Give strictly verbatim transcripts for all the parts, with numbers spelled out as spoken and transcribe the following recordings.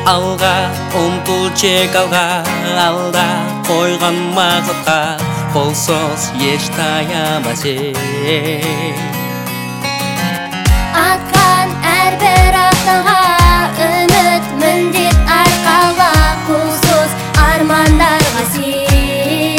Алға ұмтылчек алға, алда қойған мақсатқа, қолсыз еш таямасын. Атқан әрбір аттаға үміт міндет арқалға, қолсыз армандарға сен.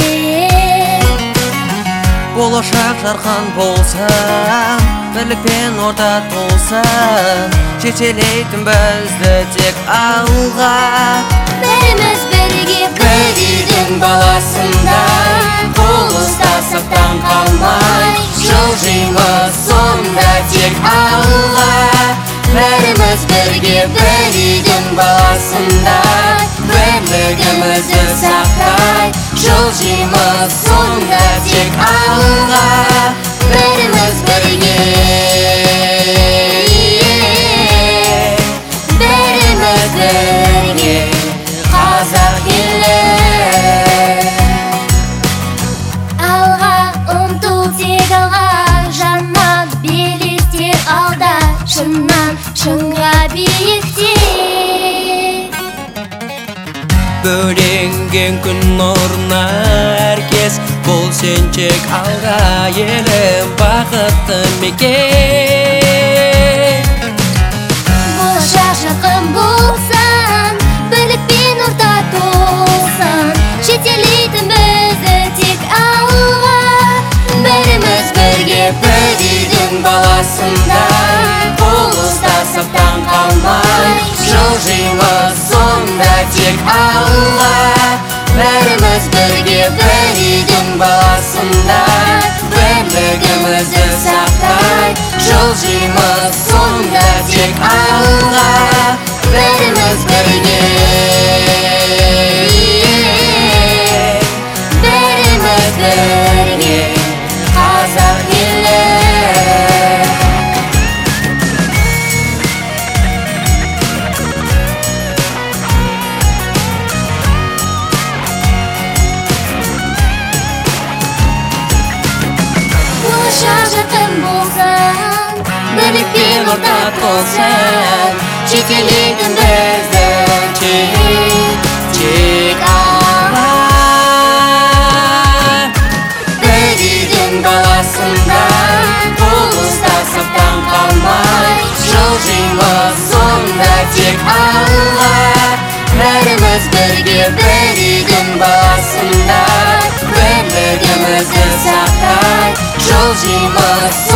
Болашақ жарқын болса, бірлікпен орта толса, жетелейтін бізді тек алға. Бәріміз бірге бір үйдің баласында, Қол ұстасып таң қалмай, жылжимыз сонда тек алға. Бәріміз бірге бір үйдің баласында, бірлігімізді сақтай, жылжимыз сонда тек алға. Бәріміз бірге, бәріміз бірге, қазақ елі. алға ұмтыл тек алға, жаннан белестер алда, шыннан шыңға биікте. Бөленген күн нұрына әркез, бұл сен тек алға елім, бақытты мекен. Болашақ жақын болсан, бірлікпен орта толсан, жетелейтін бізді тек алға. Бәріміз бірге бір үйдің баласында, қол ұстасып таң қалмай, жылжимыз сонда тек алға. Бәріміз бірге бір үйдің баласында, бірлігімізді сақтай, жылжимыз сонда тек алға. Бәріміз бірге, бәріміз бірге, қазақ елі. Болашақ жақын болсан, бірлікпен орта толсан, жетелейтін бізді Тек, тек алға. Бір үйдің баласында, қол ұстасып таң қалмай, жылжимыз сонда тек алға. Бәріміз бірге бір үйдің баласында, бірлігімізді сақтай, жылжимыз